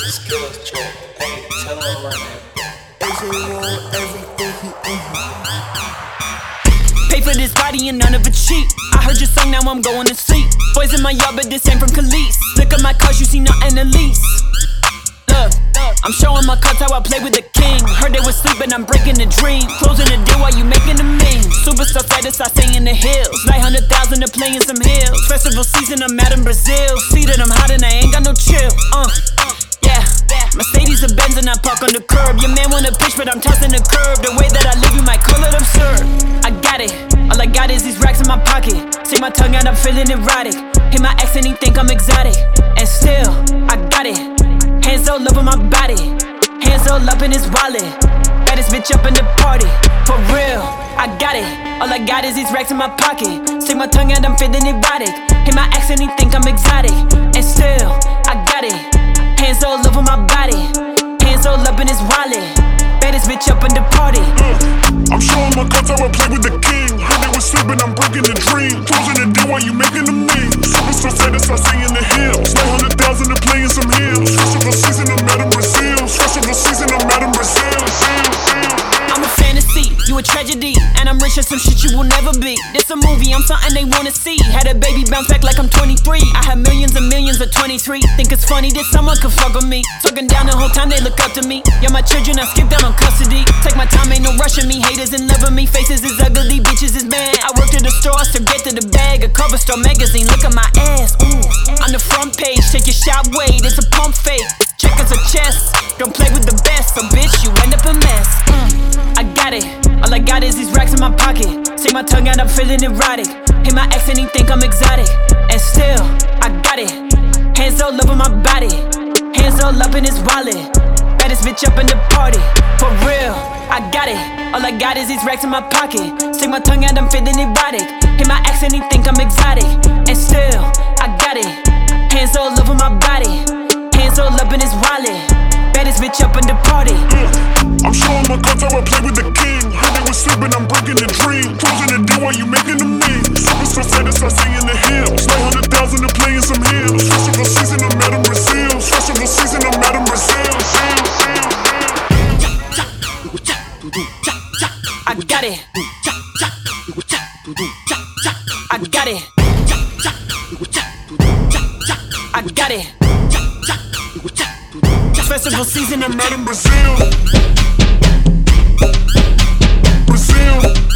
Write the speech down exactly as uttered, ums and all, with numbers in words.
His skills check. Hey, tell him right now. A J want everything he in. Pay for this body and none of it cheap. I heard your song, now I'm going to sleep. Boys in my yard, but this ain't from Khalees. Look at my cars, you see nothing at least. Look, I'm showing my cards how I play with the king. Heard they was sleeping, I'm breaking the dream. Closing the deal while you making the mean. Superstar status, I stay in the hills. nine hundred thousand to play in some hills. Festival season, I'm out in Brazil. See that I'm hot and I ain't got no chill. Uh, yeah. Mercedes or Benz and I park on the curb. Your man wanna pitch, but I'm tossing the curb. The way that I live, you might call it absurd. I got it, all I got is these racks in my pocket. Stick my tongue out, I'm feeling erotic. Hit my ex and he think I'm exotic. And still, I got it. Hands all over my body, hands all up in his wallet. Baddest bitch up in the party, for real, I got it. All I got is these racks in my pocket. Stick my tongue out, I'm feeling erotic. Hit my ex and he think I'm exotic. And still, I got it. Hands all over my body, hands all up in his wallet. Baddest bitch up in the party. uh, I'm showing my cards how I play with the king. Heard they was sleeping, I'm breaking the dream. Closing the deal while you making the mean. Superstar status, I stay in the hills. nine hundred thousand to play in some hills. Festival season, I'm out in Brazil. Festival season, I'm out in Brazil. I'm a fantasy, you a tragedy, and I'm rich as some shit you will never be. This a movie, I'm something they wanna see. Had a baby bounce back like I'm twenty-three. I have millions and millions of twenty-three. Think it's funny that someone could fuck with me. Talking down the whole time they look up to me. You're my children, I skip down on custody. Take my time, ain't no rushing me. Haters in love with me, faces is ugly, bitches is mad. I work at the stores to get to the bag. A cover store magazine, look at my ass. Ooh, on the front page, take your shot, wait, it's a pump fake. Check as a chest, don't play with the best. So bitch, you end up a mess. mm, I got it, all I got is these racks in my pocket. Stick my tongue out, I'm feeling erotic. Hit my ex and he think I'm exotic. And still, I got it. Hands all over my body, hands all up in his wallet. Baddest bitch up in the party, for real, I got it. All I got is these racks in my pocket. Stick my tongue out, I'm feeling erotic. Hit my ex and he think I'm exotic. And still, I got it. Hands all over my body, hands all up in his wallet. Baddest bitch up in the party. uh, I'm showing my cards how I play with the king. Heard they was sleeping, I'm breaking the dream. Closing the deal while you making the mean. Superstar status, I stay in the hills. nine hundred thousand to play in some hills. Festival season, I'm out in Brazil. Festival season, I'm out in Brazil. I got it. I got it. I got it. Festival season, I'm I'm out in Brazil. Brazil.